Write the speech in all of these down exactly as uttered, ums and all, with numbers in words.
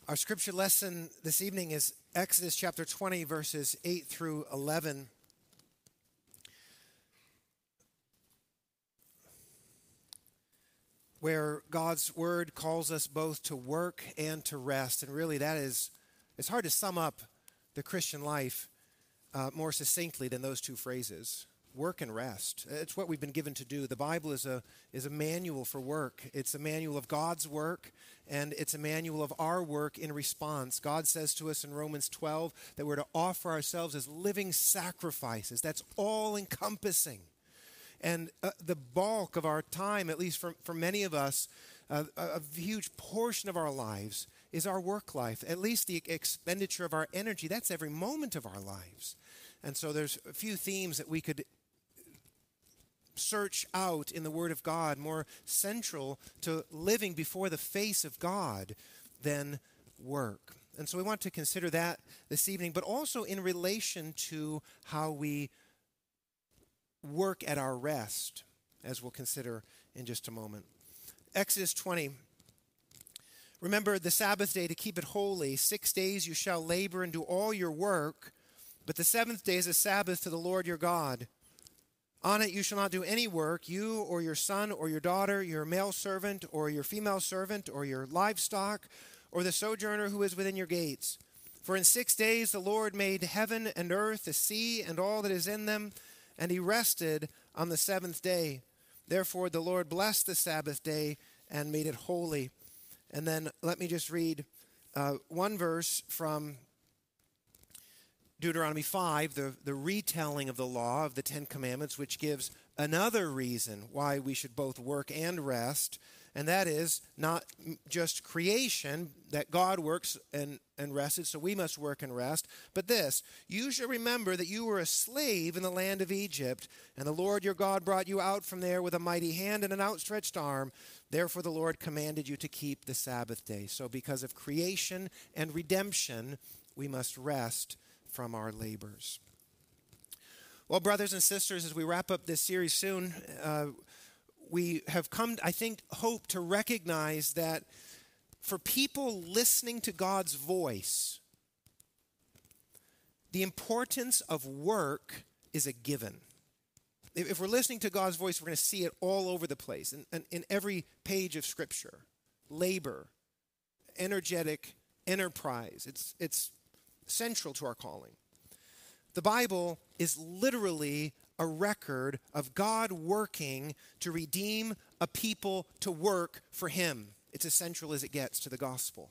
Our scripture lesson this evening is Exodus chapter twenty, verses eight through eleven. Where God's word calls us both to work and to rest. And really that is, it's hard to sum up the Christian life uh, more succinctly than those two phrases. Work and rest. It's what we've been given to do. The Bible is a is a manual for work. It's a manual of God's work, and it's a manual of our work in response. God says to us in Romans twelve that we're to offer ourselves as living sacrifices. That's all-encompassing. And uh, the bulk of our time, at least for, for many of us, uh, a, a huge portion of our lives is our work life. At least the expenditure of our energy, that's every moment of our lives. And so there's a few themes that we could search out in the Word of God, more central to living before the face of God than work. And so we want to consider that this evening, but also in relation to how we work at our rest, as we'll consider in just a moment. Exodus twenty. Remember the Sabbath day to keep it holy. Six days you shall labor and do all your work, but the seventh day is a Sabbath to the Lord your God. On it you shall not do any work, you or your son or your daughter, your male servant or your female servant or your livestock or the sojourner who is within your gates. For in six days the Lord made heaven and earth, the sea and all that is in them, and he rested on the seventh day. Therefore the Lord blessed the Sabbath day and made it holy. And then let me just read uh, one verse from Deuteronomy five, the, the retelling of the law of the Ten Commandments, which gives another reason why we should both work and rest, and that is not just creation, that God works and, and rested, so we must work and rest, but this: you shall remember that you were a slave in the land of Egypt, and the Lord your God brought you out from there with a mighty hand and an outstretched arm. Therefore the Lord commanded you to keep the Sabbath day. So because of creation and redemption, we must rest from our labors. Well, brothers and sisters, as we wrap up this series soon, uh, we have come, I think, hope to recognize that for people listening to God's voice, the importance of work is a given. If, if we're listening to God's voice, we're going to see it all over the place, in, in, in every page of Scripture. Labor, energetic enterprise, it's it's central to our calling. The Bible is literally a record of God working to redeem a people to work for him. It's as central as it gets to the gospel.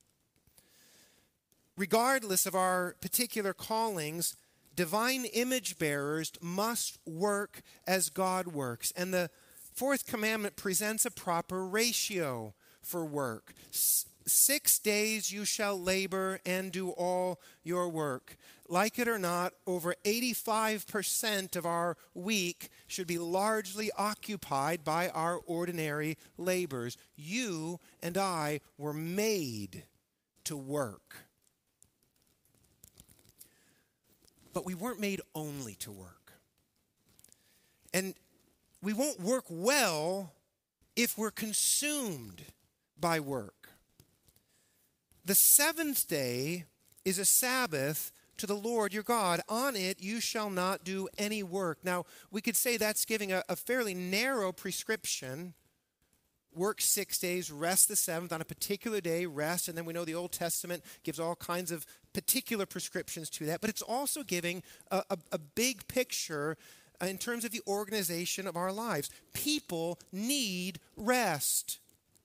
Regardless of our particular callings, divine image bearers must work as God works. And the fourth commandment presents a proper ratio for work. S- Six days you shall labor and do all your work. Like it or not, over eighty-five percent of our week should be largely occupied by our ordinary labors. You and I were made to work. But we weren't made only to work. And we won't work well if we're consumed by work. The seventh day is a Sabbath to the Lord your God. On it you shall not do any work. Now, we could say that's giving a, a fairly narrow prescription. Work six days, rest the seventh. On a particular day, rest. And then we know the Old Testament gives all kinds of particular prescriptions to that. But it's also giving a, a, a big picture in terms of the organization of our lives. People need rest.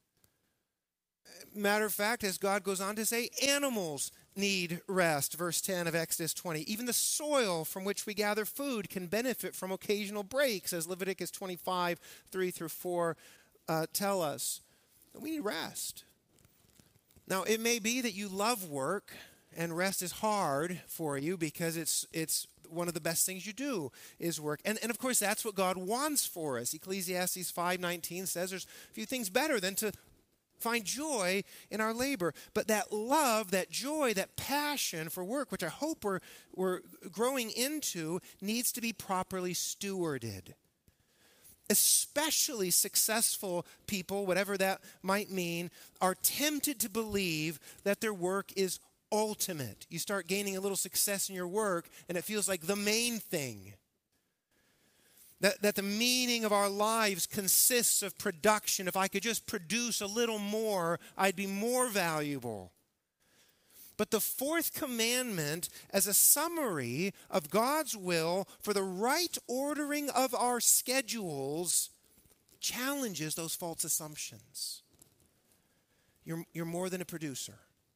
Matter of fact, as God goes on to say, animals need rest. Verse ten of Exodus twenty. Even the soil from which we gather food can benefit from occasional breaks, as Leviticus twenty-five, three through four uh, tell us. We need rest. Now, it may be that you love work and rest is hard for you because it's it's one of the best things you do is work. And, and of course, that's what God wants for us. Ecclesiastes five nineteen says there's a few things better than to find joy in our labor. But that love, that joy, that passion for work, which I hope we're, we're growing into, needs to be properly stewarded. especially successful people, whatever that might mean, are tempted to believe that their work is ultimate. You start gaining a little success in your work, and it feels like the main thing. That, that the meaning of our lives consists of production. If I could just produce a little more, I'd be more valuable. But the fourth commandment, as a summary of God's will for the right ordering of our schedules, challenges those false assumptions. You're, you're more than a producer.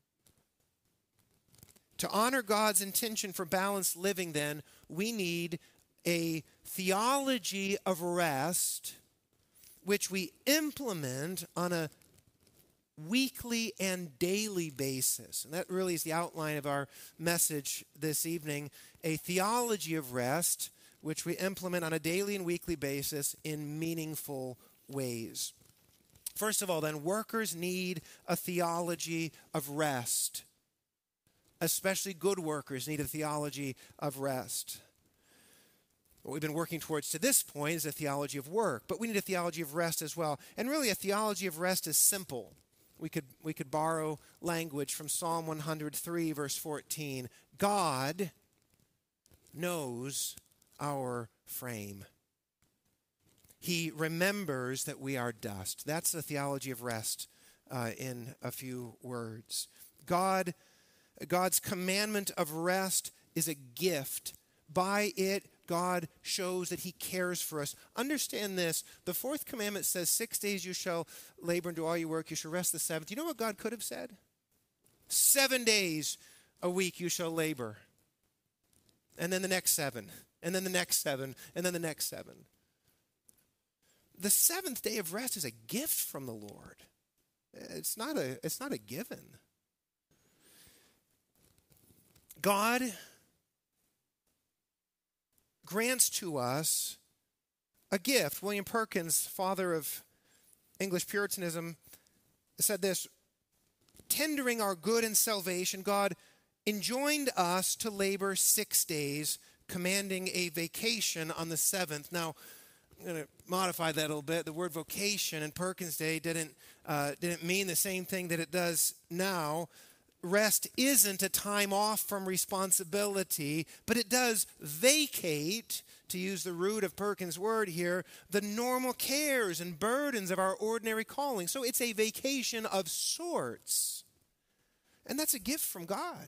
To honor God's intention for balanced living, then, we need a theology of rest, which we implement on a weekly and daily basis. And that really is the outline of our message this evening. A theology of rest, which we implement on a daily and weekly basis in meaningful ways. First of all, then, workers need a theology of rest. Especially good workers need a theology of rest. What we've been working towards to this point is a theology of work, but we need a theology of rest as well. And really, a theology of rest is simple. We could, we could borrow language from Psalm one hundred three, verse fourteen. God knows our frame. He remembers that we are dust. That's the theology of rest uh, in a few words. God, God's commandment of rest is a gift. By it, God shows that he cares for us. Understand this. The fourth commandment says, six days you shall labor and do all your work. You shall rest the seventh. You know what God could have said? Seven days a week you shall labor. And then the next seven. And then the next seven. And then the next seven. The seventh day of rest is a gift from the Lord. It's not a, it's not a given. God grants to us a gift. William Perkins, father of English Puritanism, said this: tendering our good and salvation, God enjoined us to labor six days, commanding a vacation on the seventh. Now, I'm going to modify that a little bit. The word vocation in Perkins' day didn't, uh, didn't mean the same thing that it does now. Rest isn't a time off from responsibility, but it does vacate, to use the root of Perkins' word here, the normal cares and burdens of our ordinary calling. So it's a vacation of sorts. And that's a gift from God.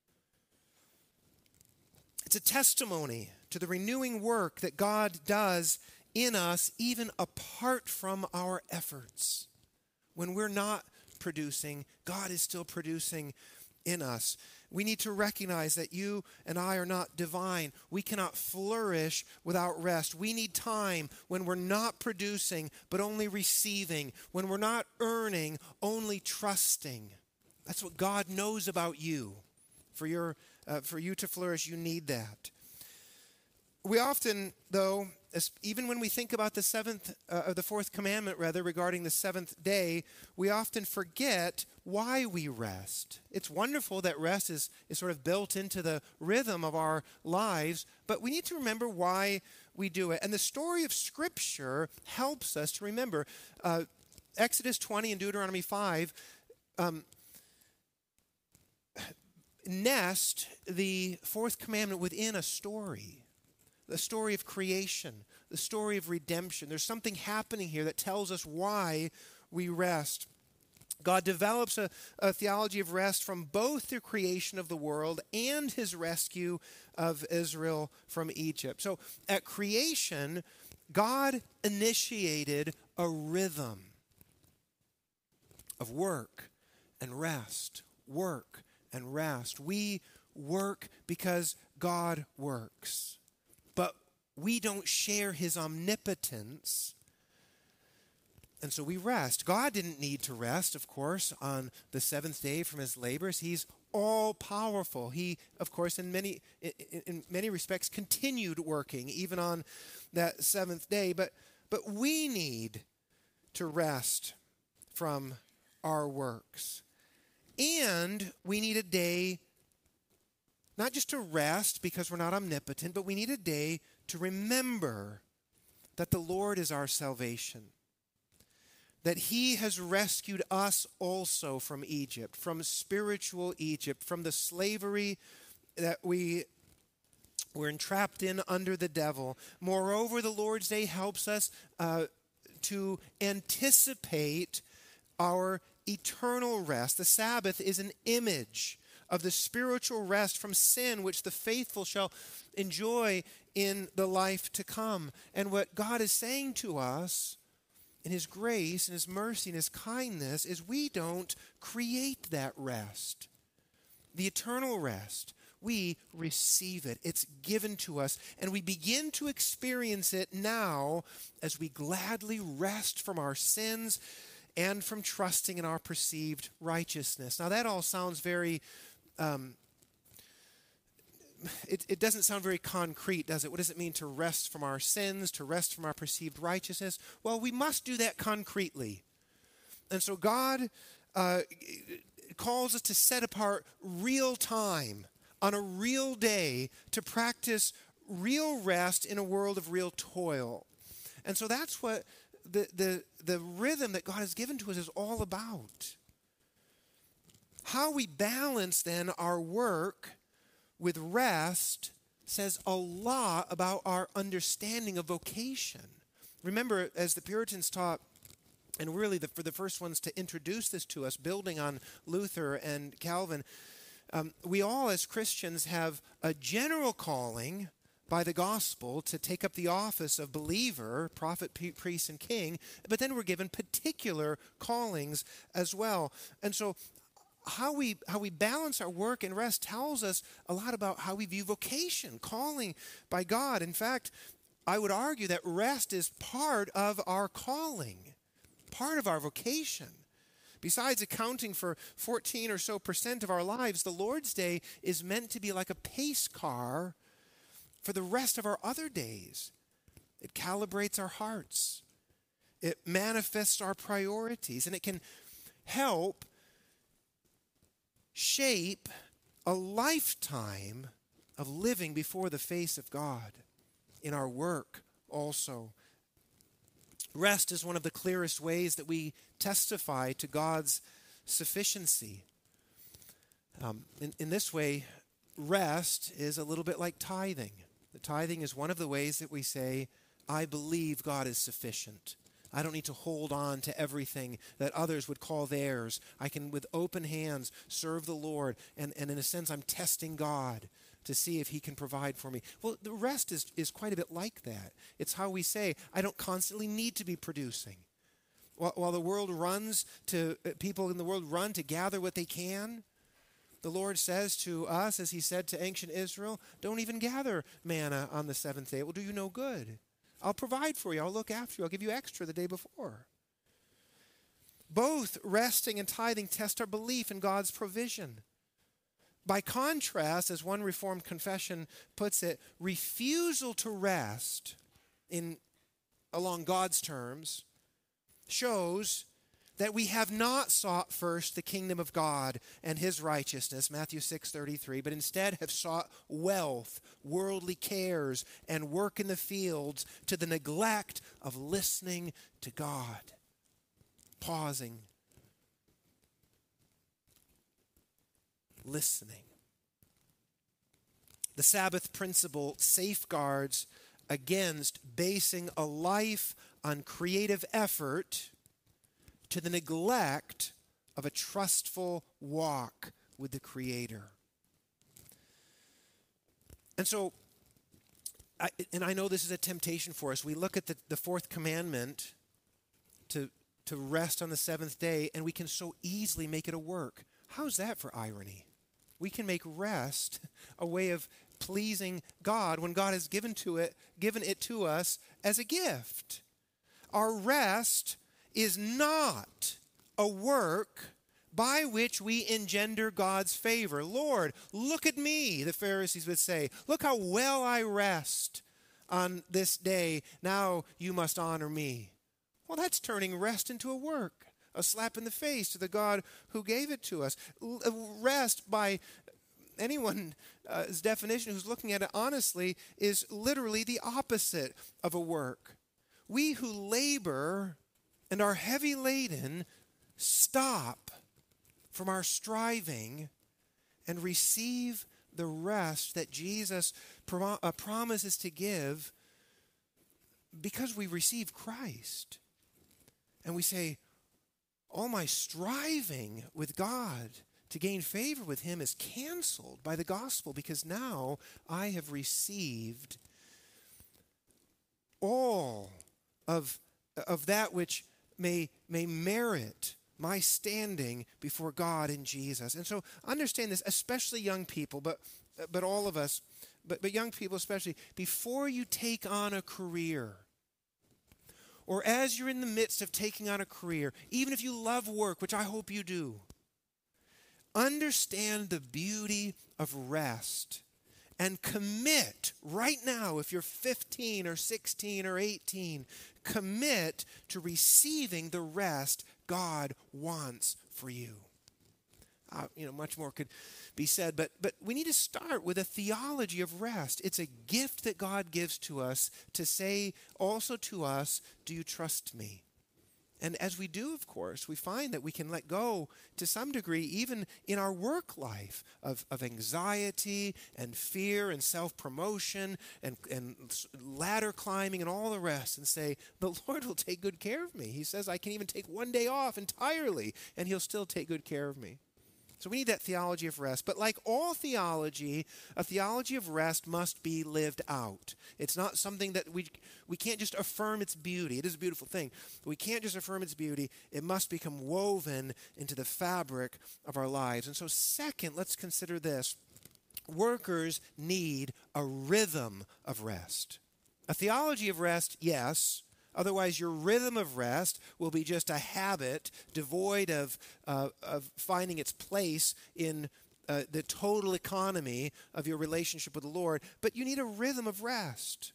It's a testimony to the renewing work that God does in us, even apart from our efforts. When we're not producing, God is still producing in us. We need to recognize that you and I are not divine. We cannot flourish without rest. We need time when we're not producing, but only receiving. When we're not earning, only trusting. That's what God knows about you. For your, uh, for you to flourish, you need that. We often, though, as, even when we think about the seventh, uh, or the fourth commandment, rather, regarding the seventh day, we often forget why we rest. It's wonderful that rest is, is sort of built into the rhythm of our lives, but we need to remember why we do it. And the story of Scripture helps us to remember. Uh, Exodus twenty and Deuteronomy five um, nest the fourth commandment within a story. The story of creation, the story of redemption. There's something happening here that tells us why we rest. God develops a, a theology of rest from both the creation of the world and his rescue of Israel from Egypt. So at creation, God initiated a rhythm of work and rest, work and rest. We work because God works. But we don't share his omnipotence, and so we rest. God didn't need to rest, of course, on the seventh day from his labors. He's all-powerful. He, of course, in many in, in many respects, continued working even on that seventh day. But but we need to rest from our works, and we need a day. Not just to rest because we're not omnipotent, but we need a day to remember that the Lord is our salvation, that he has rescued us also from Egypt, from spiritual Egypt, from the slavery that we were entrapped in under the devil. Moreover, the Lord's Day helps us uh, to anticipate our eternal rest. The Sabbath is an image of the spiritual rest from sin which the faithful shall enjoy in the life to come. And what God is saying to us in his grace and his mercy and his kindness is we don't create that rest. The eternal rest, we receive it. It's given to us, and we begin to experience it now as we gladly rest from our sins and from trusting in our perceived righteousness. Now that all sounds very Um, it, it doesn't sound very concrete, does it? What does it mean to rest from our sins, to rest from our perceived righteousness? Well, we must do that concretely. And so God uh, calls us to set apart real time on a real day to practice real rest in a world of real toil. And so that's what the, the, the rhythm that God has given to us is all about. How we balance then our work with rest says a lot about our understanding of vocation. Remember, as the Puritans taught, and really the, for the first ones to introduce this to us, building on Luther and Calvin, um, we all as Christians have a general calling by the gospel to take up the office of believer, prophet, priest, and king, but then we're given particular callings as well. And so How we how we balance our work and rest tells us a lot about how we view vocation, calling by God. In fact, I would argue that rest is part of our calling, part of our vocation. Besides accounting for fourteen or so percent of our lives, the Lord's Day is meant to be like a pace car for the rest of our other days. It calibrates our hearts. It manifests our priorities, and it can help shape a lifetime of living before the face of God in our work also. Rest is one of the clearest ways that we testify to God's sufficiency. Um, in, in this way, rest is a little bit like tithing. The tithing is one of the ways that we say, I believe God is sufficient. I don't need to hold on to everything that others would call theirs. I can, with open hands, serve the Lord. And, and in a sense, I'm testing God to see if he can provide for me. Well, the rest is, is quite a bit like that. It's how we say, I don't constantly need to be producing. While, while the world runs to, uh, people in the world run to gather what they can, the Lord says to us, as he said to ancient Israel, don't even gather manna on the seventh day. It will do you no good. I'll provide for you. I'll look after you. I'll give you extra the day before. Both resting and tithing test our belief in God's provision. By contrast, as one Reformed confession puts it, refusal to rest in along God's terms shows that we have not sought first the kingdom of God and his righteousness, Matthew six thirty-three, but instead have sought wealth, worldly cares, and work in the fields to the neglect of listening to God. Pausing. Listening. The Sabbath principle safeguards against basing a life on creative effort to the neglect of a trustful walk with the Creator. And so, I, and I know this is a temptation for us. We look at the, the fourth commandment to, to rest on the seventh day, and we can so easily make it a work. How's that for irony? We can make rest a way of pleasing God when God has given to it, given it to us as a gift. Our rest is not a work by which we engender God's favor. Lord, look at me, the Pharisees would say. Look how well I rest on this day. Now you must honor me. Well, that's turning rest into a work, a slap in the face to the God who gave it to us. Rest, by anyone's uh, definition who's looking at it honestly, is literally the opposite of a work. we who labor and are heavy laden stop from our striving and receive the rest that Jesus prom- uh, promises to give because we receive Christ. And we say, all my striving with God to gain favor with him is canceled by the gospel because now I have received all of, of that which may, may merit my standing before God in Jesus. And so understand this, especially young people, but but all of us, but, but young people especially, before you take on a career, or as you're in the midst of taking on a career, even if you love work, which I hope you do, understand the beauty of rest and commit right now, if you're fifteen or sixteen or eighteen, commit to receiving the rest God wants for you. Uh, you know, much more could be said, but but we need to start with a theology of rest. It's a gift that God gives to us to say also to us, do you trust me? And as we do, of course, we find that we can let go to some degree, even in our work life, of, of anxiety and fear and self-promotion and, and ladder climbing and all the rest, and say, the Lord will take good care of me. He says I can even take one day off entirely, and he'll still take good care of me. So we need that theology of rest. But like all theology, a theology of rest must be lived out. It's not something that we we can't just affirm its beauty. It is a beautiful thing. We can't just affirm its beauty. It must become woven into the fabric of our lives. And so second, let's consider this. Workers need a rhythm of rest. A theology of rest, yes. Otherwise, your rhythm of rest will be just a habit devoid of, uh, of finding its place in uh, the total economy of your relationship with the Lord. But you need a rhythm of rest.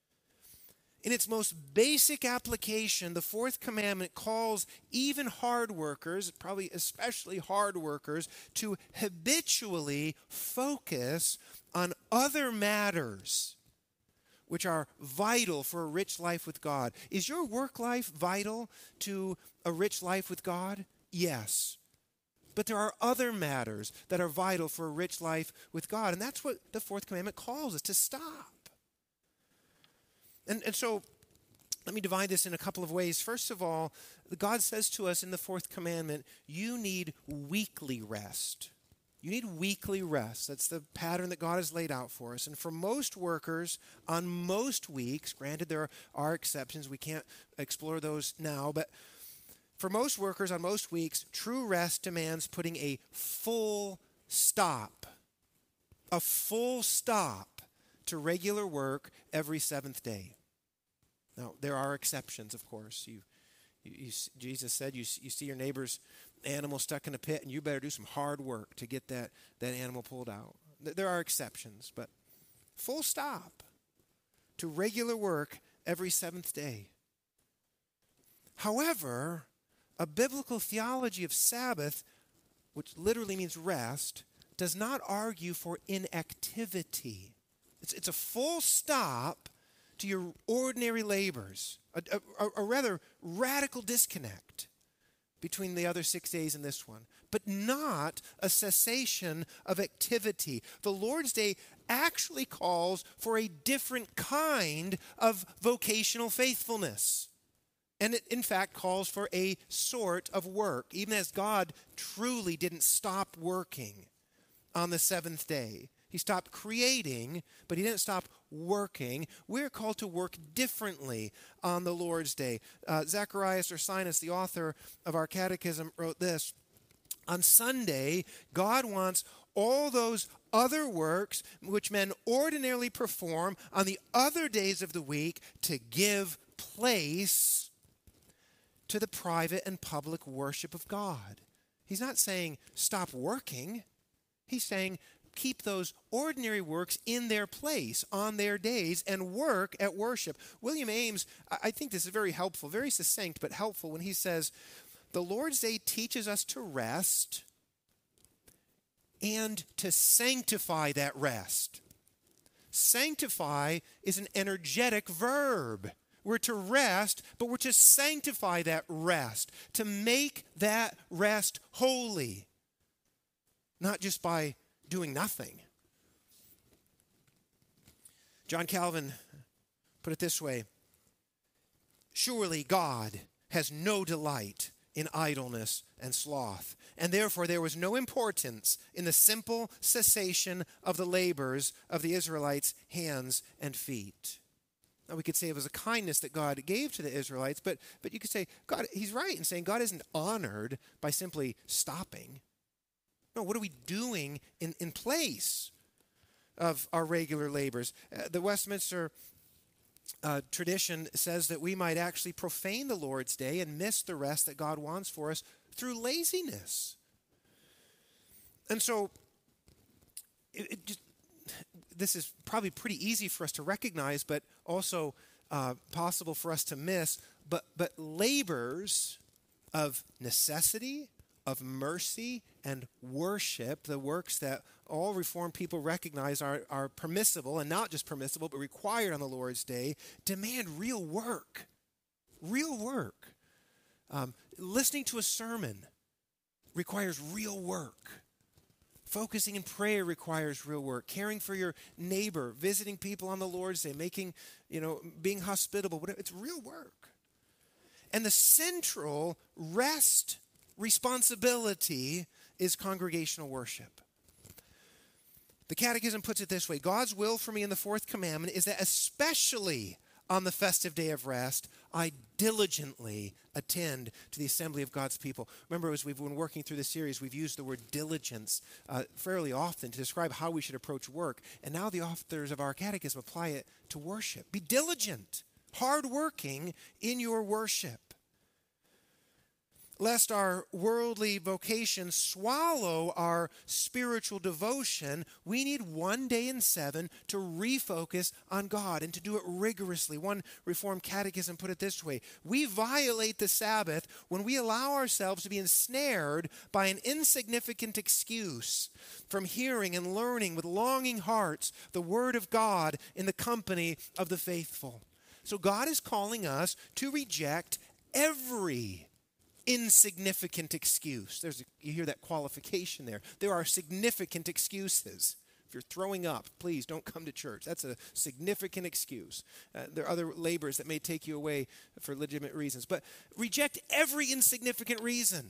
In its most basic application, the fourth commandment calls even hard workers, probably especially hard workers, to habitually focus on other matters which are vital for a rich life with God. Is your work life vital to a rich life with God? Yes. But there are other matters that are vital for a rich life with God. And that's what the fourth commandment calls us, to stop. And, and so let me divide this in a couple of ways. First of all, God says to us in the fourth commandment, you need weekly rest. You need weekly rest. That's the pattern that God has laid out for us. And for most workers, on most weeks, granted there are exceptions, we can't explore those now, but for most workers on most weeks, true rest demands putting a full stop, a full stop to regular work every seventh day. Now, there are exceptions, of course. You, you, you Jesus said you, you see your neighbor's animal stuck in a pit, and you better do some hard work to get that, that animal pulled out. There are exceptions, but full stop to regular work every seventh day. However, a biblical theology of Sabbath, which literally means rest, does not argue for inactivity. It's, it's a full stop to your ordinary labors, a, a, a rather radical disconnect between the other six days and this one, but not a cessation of activity. The Lord's Day actually calls for a different kind of vocational faithfulness. And it, in fact, calls for a sort of work, even as God truly didn't stop working on the seventh day. He stopped creating, but he didn't stop working. We're called to work differently on the Lord's Day. Uh, Zacharias Ursinus, the author of our catechism, wrote this: on Sunday, God wants all those other works which men ordinarily perform on the other days of the week to give place to the private and public worship of God. He's not saying stop working. He's saying keep those ordinary works in their place on their days and work at worship. William Ames, I think this is very helpful, very succinct, but helpful when he says, the Lord's Day teaches us to rest and to sanctify that rest. Sanctify is an energetic verb. we're to rest, but we're to sanctify that rest, to make that rest holy, not just by doing nothing. John Calvin put it this way: surely God has no delight in idleness and sloth, and therefore there was no importance in the simple cessation of the labors of the Israelites' hands and feet. Now we could say it was a kindness that God gave to the Israelites, but, but you could say, God, he's right in saying God isn't honored by simply stopping. No, what are we doing in, in place of our regular labors? Uh, the Westminster Uh, tradition says that we might actually profane the Lord's day and miss the rest that God wants for us through laziness. And so, it, it just, this is probably pretty easy for us to recognize, but also uh, possible for us to miss. But, but labors of necessity, of mercy, and worship, the works that all Reformed people recognize are, are permissible, and not just permissible, but required on the Lord's day, demand real work. Real work. Um, listening to a sermon requires real work. Focusing in prayer requires real work. Caring for your neighbor, visiting people on the Lord's day, making, you know, being hospitable, whatever, it's real work. And the central rest responsibility is congregational worship. The Catechism puts it this way: God's will for me in the fourth commandment is that especially on the festive day of rest, I diligently attend to the assembly of God's people. Remember, as we've been working through the series, we've used the word diligence uh, fairly often to describe how we should approach work. And now the authors of our Catechism apply it to worship. Be diligent, hardworking in your worship. Lest our worldly vocation swallow our spiritual devotion, we need one day in seven to refocus on God and to do it rigorously. One Reformed catechism put it this way: we violate the Sabbath when we allow ourselves to be ensnared by an insignificant excuse from hearing and learning with longing hearts the Word of God in the company of the faithful. So God is calling us to reject every insignificant excuse. There's a, you hear that qualification there. There are significant excuses. If you're throwing up, please don't come to church. That's a significant excuse. Uh, there are other labors that may take you away for legitimate reasons. But reject every insignificant reason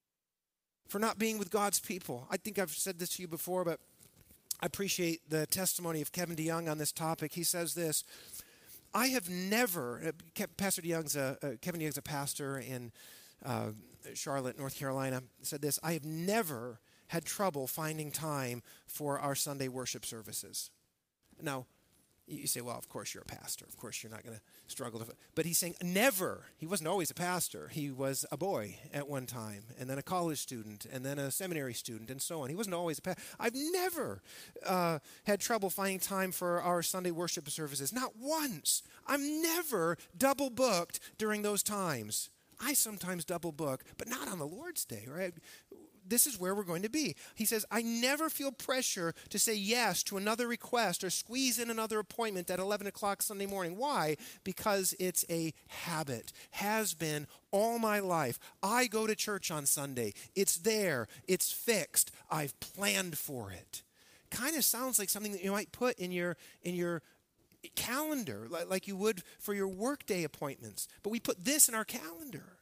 for not being with God's people. I think I've said this to you before, but I appreciate the testimony of Kevin DeYoung on this topic. He says this: I have never, uh, Pastor DeYoung's a, uh, Kevin DeYoung's a pastor in Uh, Charlotte, North Carolina, said this: I have never had trouble finding time for our Sunday worship services. Now, you say, well, of course you're a pastor. Of course you're not going to struggle. To, but he's saying never. He wasn't always a pastor. He was a boy at one time, and then a college student, and then a seminary student, and so on. He wasn't always a pastor. I've never uh, had trouble finding time for our Sunday worship services. Not once. I'm never double booked during those times. I sometimes double book, but not on the Lord's Day, right? This is where we're going to be. He says, I never feel pressure to say yes to another request or squeeze in another appointment at eleven o'clock Sunday morning. Why? Because it's a habit, has been all my life. I go to church on Sunday. It's there. It's fixed. I've planned for it. Kind of sounds like something that you might put in your in your calendar, like you would for your workday appointments. But we put this in our calendar.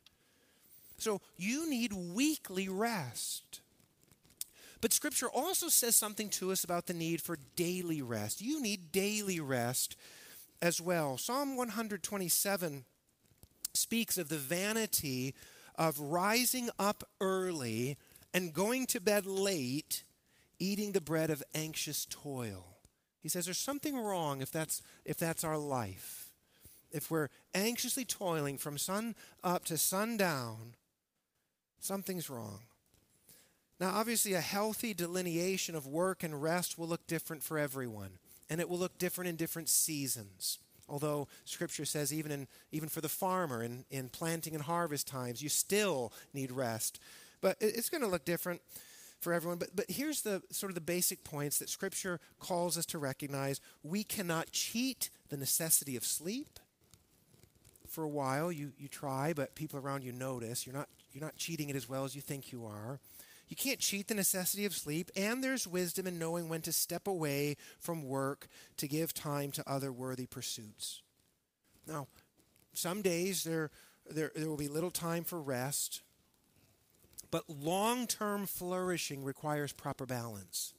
So you need weekly rest. But Scripture also says something to us about the need for daily rest. You need daily rest as well. Psalm one twenty-seven speaks of the vanity of rising up early and going to bed late, eating the bread of anxious toil. He says there's something wrong if that's if that's our life. If we're anxiously toiling from sun up to sundown, something's wrong. Now, obviously, a healthy delineation of work and rest will look different for everyone, and it will look different in different seasons. Although Scripture says even in even for the farmer in, in planting and harvest times, you still need rest. But it's going to look different for everyone. But, but here's the sort of the basic points that Scripture calls us to recognize. We cannot cheat the necessity of sleep. for a while. You you try, but people around you notice. You're not you're not cheating it as well as you think you are. You can't cheat the necessity of sleep, and there's wisdom in knowing when to step away from work to give time to other worthy pursuits. Now, some days there, there, there will be little time for rest, but long-term flourishing requires proper balance.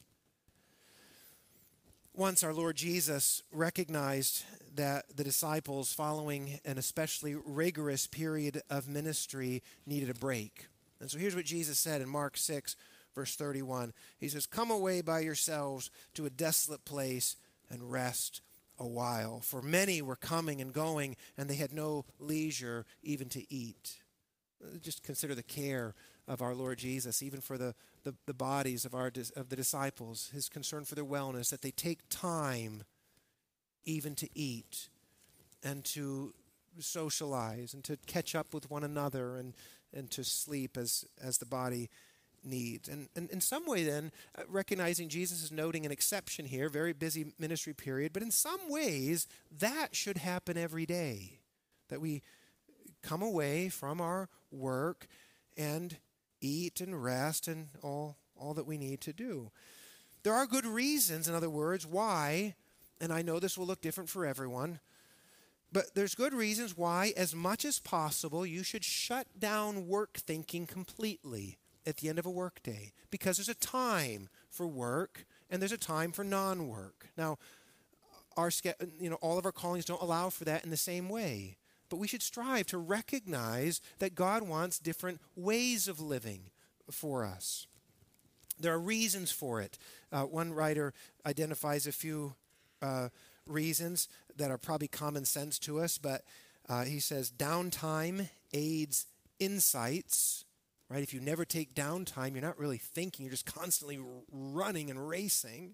Once our Lord Jesus recognized that the disciples, following an especially rigorous period of ministry, needed a break. And so here's what Jesus said in Mark six, verse thirty-one. He says, "Come away by yourselves to a desolate place and rest a while. For many were coming and going, and they had no leisure even to eat." Just consider the care of our Lord Jesus, even for the, the, the bodies of, our, of the disciples, his concern for their wellness, that they take time even to eat and to socialize and to catch up with one another and and to sleep as as the body needs. And, and in some way then, uh, recognizing Jesus is noting an exception here, very busy ministry period, but in some ways that should happen every day, that we come away from our work and eat and rest and all, all that we need to do. There are good reasons, in other words, why, and I know this will look different for everyone, but there's good reasons why, as much as possible, you should shut down work thinking completely at the end of a workday, because there's a time for work and there's a time for non-work. Now, our you know all of our callings don't allow for that in the same way, but we should strive to recognize that God wants different ways of living for us. There are reasons for it. Uh, one writer identifies a few uh, reasons that are probably common sense to us, but uh, he says downtime aids insights, right? If you never take downtime, you're not really thinking, you're just constantly r- running and racing.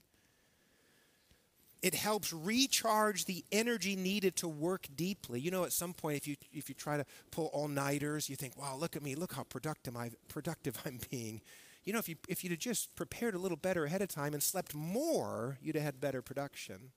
It helps recharge the energy needed to work deeply. You know, at some point, if you if you try to pull all-nighters, you think, wow, look at me, look how productive, I, productive I'm being. You know, if you if you'd have just prepared a little better ahead of time and slept more, you'd have had better production.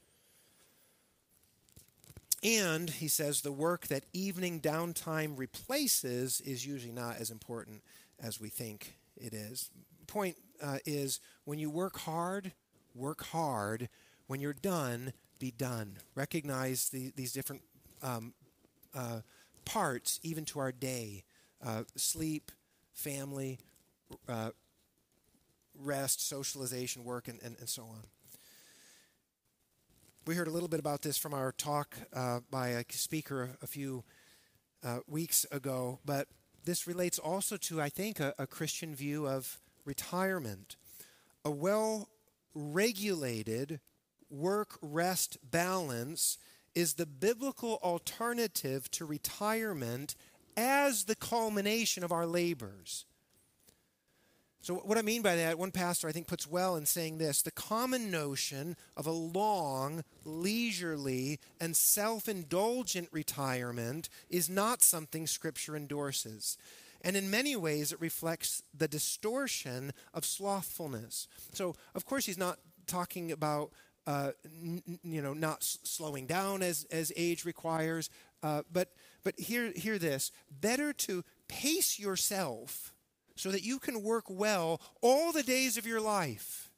And, he says, the work that evening downtime replaces is usually not as important as we think it is. Point uh, is, when you work hard, work hard. When you're done, be done. Recognize the, these different um, uh, parts, even to our day. Uh, sleep, family, uh, rest, socialization, work, and, and, and so on. We heard a little bit about this from our talk uh, by a speaker a few uh, weeks ago, but this relates also to, I think, a, a Christian view of retirement. A well-regulated work-rest balance is the biblical alternative to retirement as the culmination of our labors. So what I mean by that, one pastor I think puts well in saying this: the common notion of a long, leisurely, and self-indulgent retirement is not something Scripture endorses. And in many ways, it reflects the distortion of slothfulness. So, of course, he's not talking about, uh, n- you know, not s- slowing down as, as age requires, uh, but but hear hear this: better to pace yourself so that you can work well all the days of your life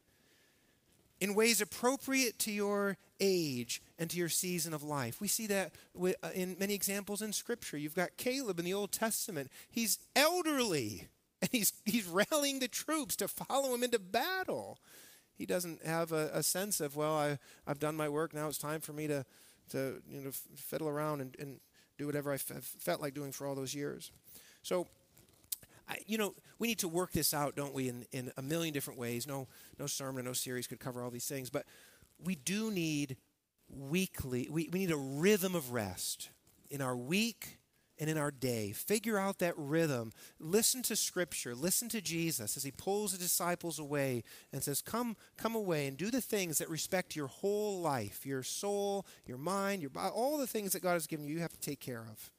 in ways appropriate to your age and to your season of life. We see that in many examples in Scripture. You've got Caleb in the Old Testament. He's elderly, and he's he's rallying the troops to follow him into battle. He doesn't have a, a sense of, well, I, I've done my work, now it's time for me to, to you know, fiddle around and, and do whatever I f- felt like doing for all those years. So, I, you know, we need to work this out, don't we, in, in a million different ways. No, no sermon or no series could cover all these things, but we do need weekly, we, we need a rhythm of rest in our week and in our day. Figure out that rhythm. Listen to Scripture. Listen to Jesus as he pulls the disciples away and says, come, come away and do the things that respect your whole life, your soul, your mind, your body, all the things that God has given you, you have to take care of.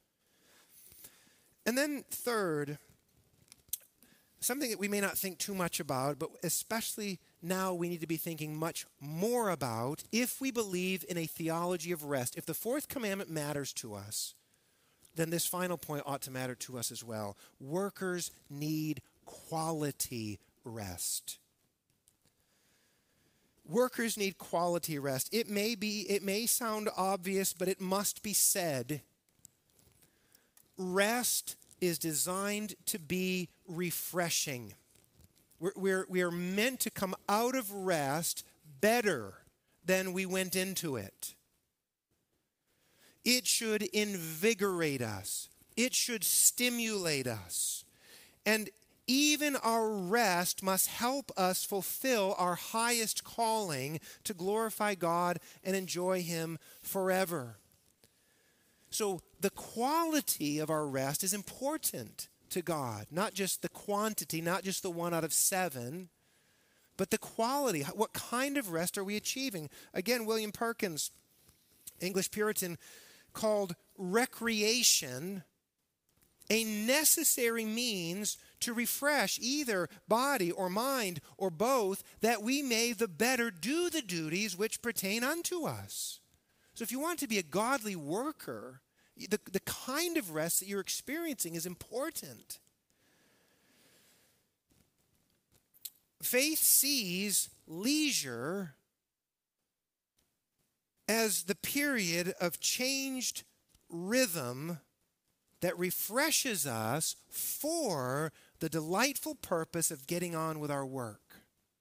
And then third, something that we may not think too much about, but especially now we need to be thinking much more about if we believe in a theology of rest. If the fourth commandment matters to us, then this final point ought to matter to us as well. Workers need quality rest. Workers need quality rest. It may be, it may sound obvious, but it must be said. Rest is designed to be refreshing. We're, we're, we are meant to come out of rest better than we went into it. It should invigorate us. It should stimulate us. And even our rest must help us fulfill our highest calling to glorify God and enjoy Him forever. So the quality of our rest is important to God, not just the quantity, not just the one out of seven, but the quality. What kind of rest are we achieving? Again, William Perkins, English Puritan, called recreation a necessary means to refresh either body or mind or both, that we may the better do the duties which pertain unto us. So if you want to be a godly worker, the, the kind of rest that you're experiencing is important. Faith sees leisure as the period of changed rhythm that refreshes us for the delightful purpose of getting on with our work.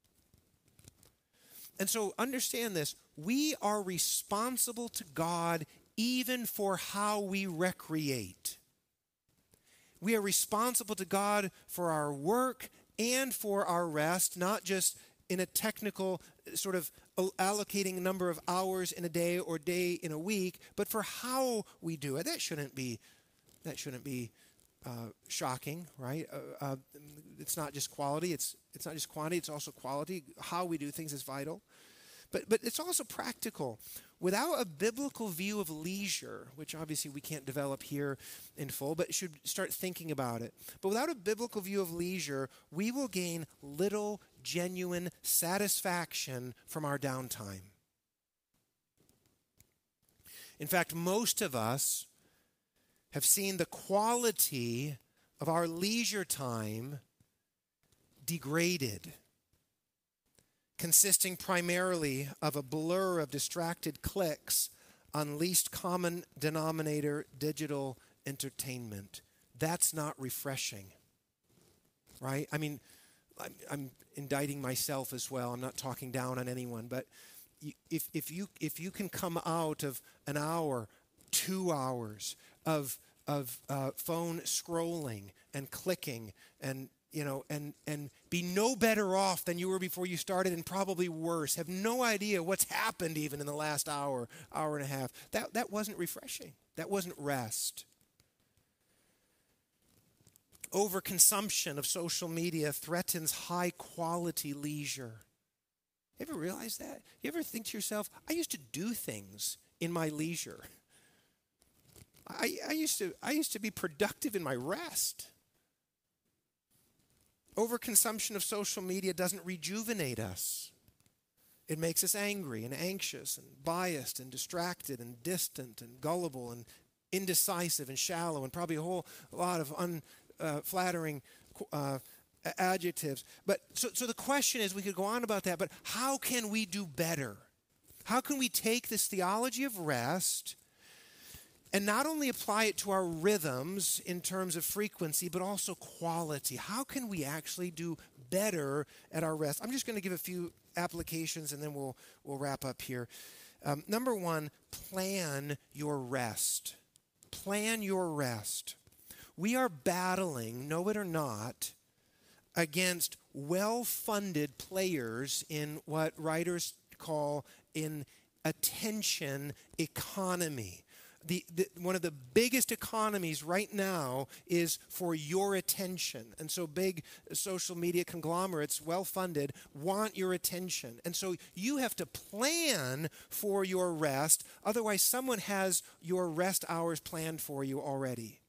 And so understand this, we are responsible to God even for how we recreate. We are responsible to God for our work and for our rest, not just in a technical sort of allocating a number of hours in a day or day in a week, but for how we do it. That shouldn't be, that shouldn't be uh, shocking, right? Uh, uh, it's not just quality, it's it's not just quantity, it's also quality. How we do things is vital. But but it's also practical. Without a biblical view of leisure, which obviously we can't develop here in full, but should start thinking about it. But without a biblical view of leisure, we will gain little genuine satisfaction from our downtime. In fact, most of us have seen the quality of our leisure time degraded, consisting primarily of a blur of distracted clicks on least common denominator digital entertainment. That's not refreshing, right? I mean, I'm, I'm indicting myself as well. I'm not talking down on anyone, but if if you if you can come out of an hour, two hours of of uh, phone scrolling and clicking and you know, and and be no better off than you were before you started, and probably worse. Have no idea what's happened even in the last hour, hour and a half. That that wasn't refreshing. That wasn't rest. Overconsumption of social media threatens high-quality leisure. You ever realize that? You ever think to yourself, I used to do things in my leisure. I, I used to I used to be productive in my rest. Overconsumption of social media doesn't rejuvenate us. It makes us angry and anxious and biased and distracted and distant and gullible and indecisive and shallow and probably a whole lot of unflattering uh, adjectives. But so, so the question is, we could go on about that, but how can we do better? How can we take this theology of rest and not only apply it to our rhythms in terms of frequency, but also quality? How can we actually do better at our rest? I'm just going to give a few applications and then we'll we'll wrap up here. Um, number one, plan your rest. Plan your rest. We are battling, know it or not, against well-funded players in what writers call an attention economy. The, the, one of the biggest economies right now is for your attention. And so big social media conglomerates, well-funded, want your attention. And so you have to plan for your rest. Otherwise, someone has your rest hours planned for you already.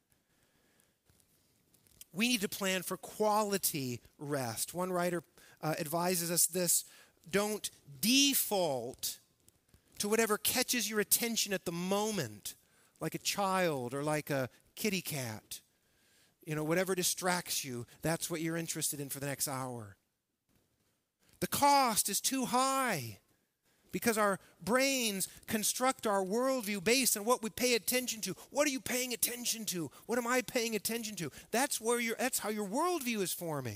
We need to plan for quality rest. One writer uh, advises us this: don't default to whatever catches your attention at the moment, like a child or like a kitty cat. You know, whatever distracts you, that's what you're interested in for the next hour. The cost is too high because our brains construct our worldview based on what we pay attention to. What are you paying attention to? What am I paying attention to? That's where you're, that's how your worldview is forming.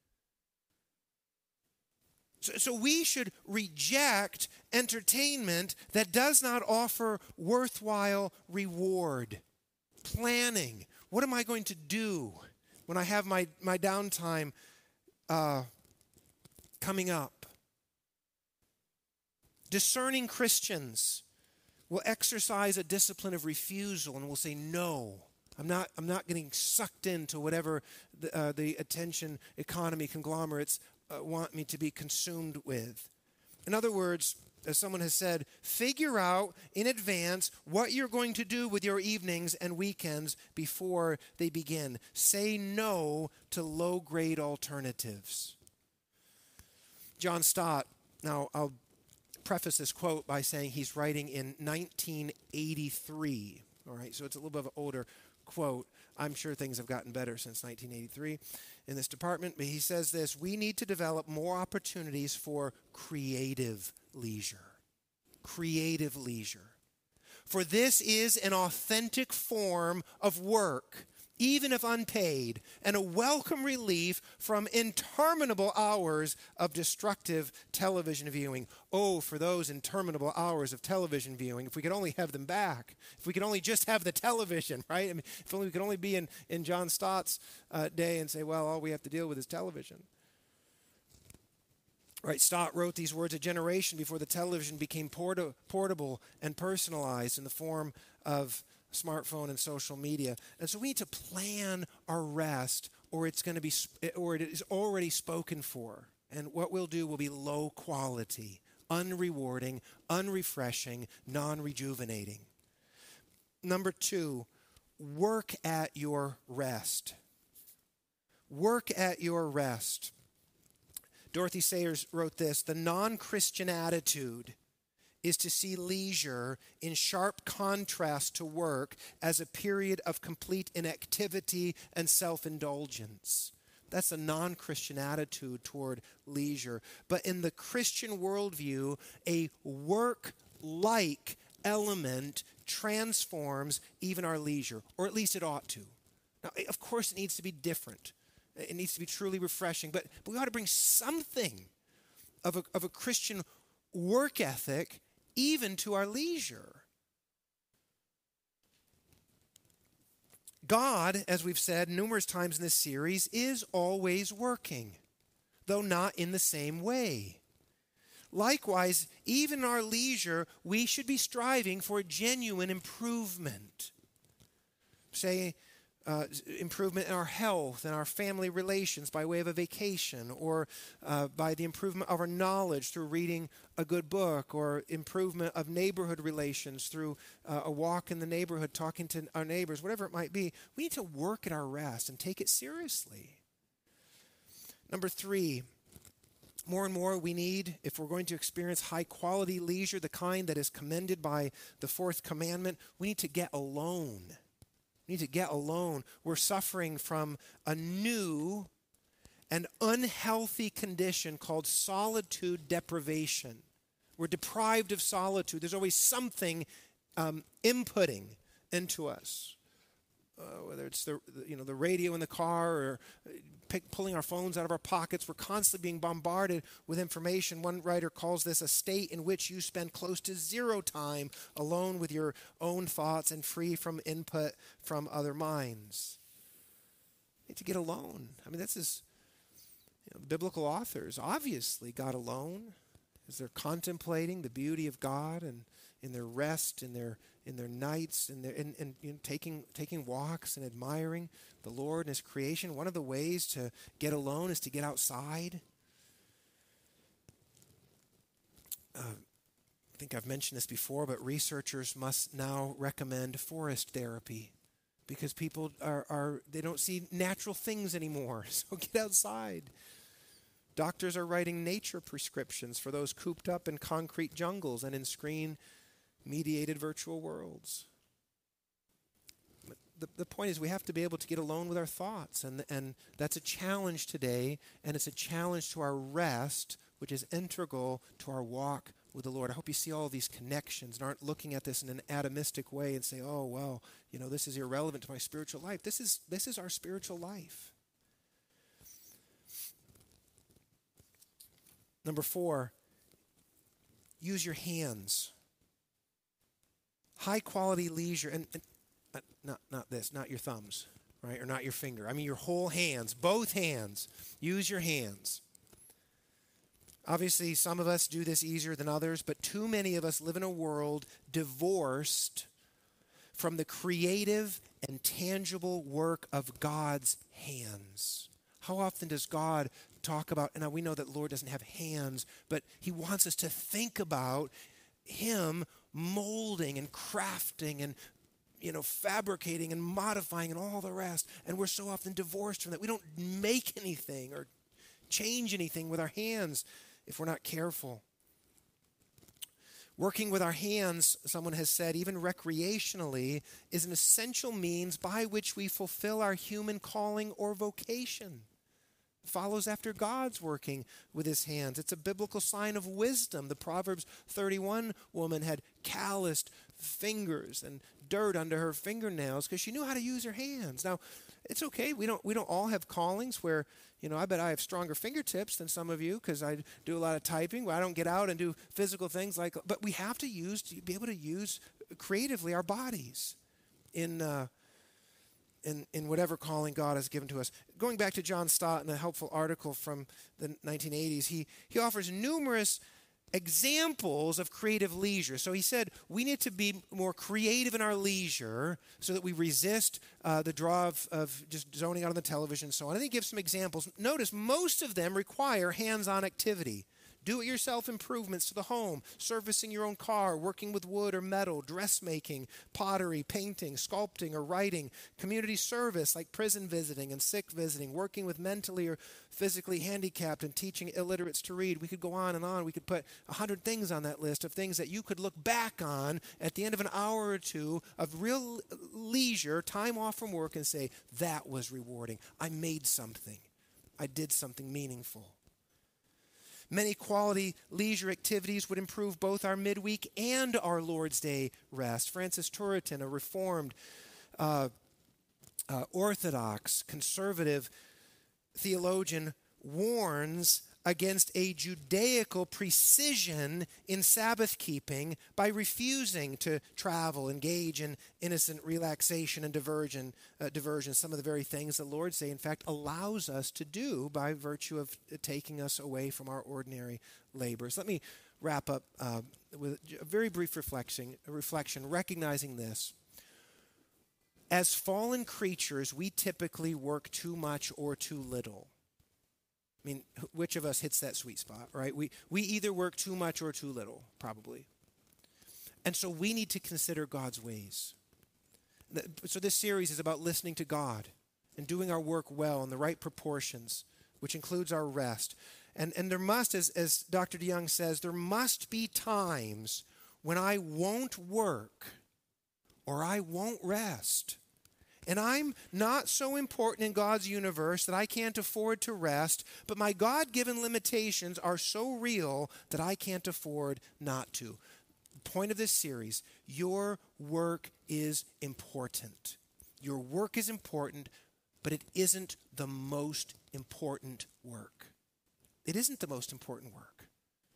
So, so we should reject entertainment that does not offer worthwhile reward. Planning. What am I going to do when I have my, my downtime uh, coming up? Discerning Christians will exercise a discipline of refusal and will say, no, I'm not, I'm not getting sucked into whatever the, uh, the attention economy conglomerates uh, want me to be consumed with. In other words, as someone has said, figure out in advance what you're going to do with your evenings and weekends before they begin. Say no to low-grade alternatives. John Stott, now I'll preface this quote by saying he's writing in nineteen eighty-three. All right, so it's a little bit of an older quote. I'm sure things have gotten better since nineteen eighty-three in this department, but he says this: we need to develop more opportunities for creative leisure. Creative leisure. For this is an authentic form of work, even if unpaid, and a welcome relief from interminable hours of destructive television viewing. Oh, for those interminable hours of television viewing, if we could only have them back. If we could only just have the television, right? I mean, if only we could only be in, in John Stott's uh, day and say, well, all we have to deal with is television. Right, Stott wrote these words a generation before the television became port- portable and personalized in the form of smartphone and social media. And so we need to plan our rest, or it's going to be, or it is already spoken for. And what we'll do will be low quality, unrewarding, unrefreshing, non-rejuvenating. Number two, work at your rest. Work at your rest. Dorothy Sayers wrote this: the non-Christian attitude is to see leisure in sharp contrast to work as a period of complete inactivity and self-indulgence. That's a non-Christian attitude toward leisure. But in the Christian worldview, a work-like element transforms even our leisure, or at least it ought to. Now, of course, it needs to be different. It needs to be truly refreshing, but, but we ought to bring something of a, of a Christian work ethic even to our leisure. God, as we've said numerous times in this series, is always working, though not in the same way. Likewise, even in our leisure, we should be striving for genuine improvement. Say, Uh, improvement in our health and our family relations by way of a vacation, or uh, by the improvement of our knowledge through reading a good book, or improvement of neighborhood relations through uh, a walk in the neighborhood, talking to our neighbors, whatever it might be. We need to work at our rest and take it seriously. Number three, more and more we need, if we're going to experience high quality leisure, the kind that is commended by the fourth commandment, we need to get alone. We need to get alone. We're suffering from a new and unhealthy condition called solitude deprivation. We're deprived of solitude. There's always something um, inputting into us, uh, whether it's the you know the radio in the car, or pick, pulling our phones out of our pockets. We're constantly being bombarded with information. One writer calls this a state in which you spend close to zero time alone with your own thoughts and free from input from other minds. You need to get alone. I mean, this is, you know, the biblical authors obviously got alone as they're contemplating the beauty of God, and in their rest, in their in their nights, and their and, and you know, taking taking walks and admiring the Lord and His creation. One of the ways to get alone is to get outside. Uh, I think I've mentioned this before, but researchers must now recommend forest therapy because people are, are they don't see natural things anymore. So get outside. Doctors are writing nature prescriptions for those cooped up in concrete jungles and in screen-mediated virtual worlds. the, the point is we have to be able to get alone with our thoughts. And, and that's a challenge today. And it's a challenge to our rest, which is integral to our walk with the Lord. I hope you see all these connections and aren't looking at this in an atomistic way and say, oh, well, you know, this is irrelevant to my spiritual life. This is, this is our spiritual life. Number four, use your hands. High quality leisure, and, and uh, not, not this, not your thumbs, right? Or not your finger. I mean your whole hands, both hands. Use your hands. Obviously, some of us do this easier than others, but too many of us live in a world divorced from the creative and tangible work of God's hands. How often does God talk about, and now we know that the Lord doesn't have hands, but he wants us to think about him molding and crafting and, you know, fabricating and modifying and all the rest. And we're so often divorced from that. We don't make anything or change anything with our hands if we're not careful. Working with our hands, someone has said, even recreationally, is an essential means by which we fulfill our human calling or vocation. It follows after God's working with his hands. It's a biblical sign of wisdom. The Proverbs thirty-one woman had calloused fingers and dirt under her fingernails because she knew how to use her hands. Now, it's okay. We don't we don't all have callings where, you know, I bet I have stronger fingertips than some of you because I do a lot of typing. I don't get out and do physical things like, but we have to use, to be able to use creatively our bodies in uh, in in whatever calling God has given to us. Going back to John Stott in a helpful article from the nineteen eighties, he he offers numerous examples of creative leisure. So he said we need to be more creative in our leisure so that we resist uh, the draw of, of just zoning out on the television and so on. And he gives some examples. Notice most of them require hands-on activity. Do-it-yourself improvements to the home, servicing your own car, working with wood or metal, dressmaking, pottery, painting, sculpting, or writing, community service like prison visiting and sick visiting, working with mentally or physically handicapped and teaching illiterates to read. We could go on and on. We could put a hundred things on that list of things that you could look back on at the end of an hour or two of real leisure, time off from work, and say, that was rewarding. I made something. I did something meaningful. Many quality leisure activities would improve both our midweek and our Lord's Day rest. Francis Turretin, a Reformed, uh, uh, Orthodox, conservative theologian, warns against a Judaical precision in Sabbath keeping by refusing to travel, engage in innocent relaxation and diversion, uh, diversion, some of the very things the Lord say, in fact, allows us to do by virtue of taking us away from our ordinary labors. Let me wrap up uh, with a very brief reflection, reflection, recognizing this. As fallen creatures, we typically work too much or too little. I mean, which of us hits that sweet spot, right? We we either work too much or too little, probably. And so we need to consider God's ways. So this series is about listening to God and doing our work well in the right proportions, which includes our rest. And and there must, as, as Doctor DeYoung says, there must be times when I won't work or I won't rest. And I'm not so important in God's universe that I can't afford to rest, but my God-given limitations are so real that I can't afford not to. The point of this series, your work is important. Your work is important, but it isn't the most important work. It isn't the most important work.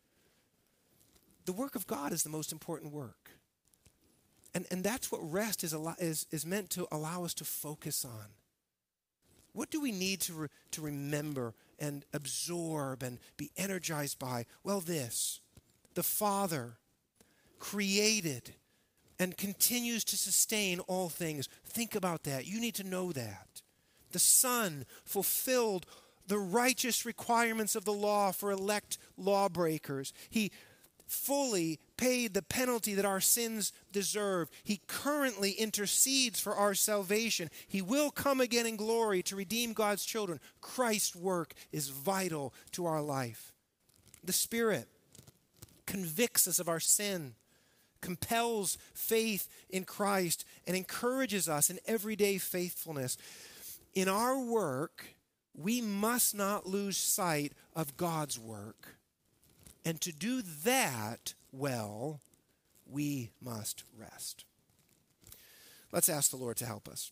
The work of God is the most important work. And and that's what rest is, is is meant to allow us to focus on. What do we need to re, to remember and absorb and be energized by? Well, this. The Father created and continues to sustain all things. Think about that. You need to know that. The Son fulfilled the righteous requirements of the law for elect lawbreakers. He fully paid the penalty that our sins deserve. He currently intercedes for our salvation. He will come again in glory to redeem God's children. Christ's work is vital to our life. The Spirit convicts us of our sin, compels faith in Christ and encourages us in everyday faithfulness. In our work, we must not lose sight of God's work. And to do that well, we must rest. Let's ask the Lord to help us.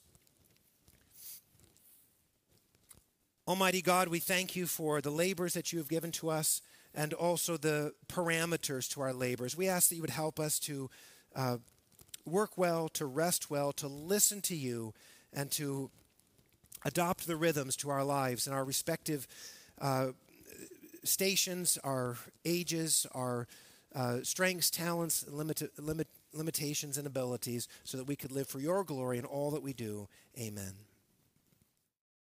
Almighty God, we thank you for the labors that you have given to us and also the parameters to our labors. We ask that you would help us to uh, work well, to rest well, to listen to you, and to adopt the rhythms to our lives and our respective uh, stations, our ages, our uh, strengths, talents, limit, limit, limitations, and abilities, so that we could live for your glory in all that we do. Amen.